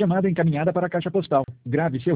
Chamada encaminhada para a caixa postal. Grave seu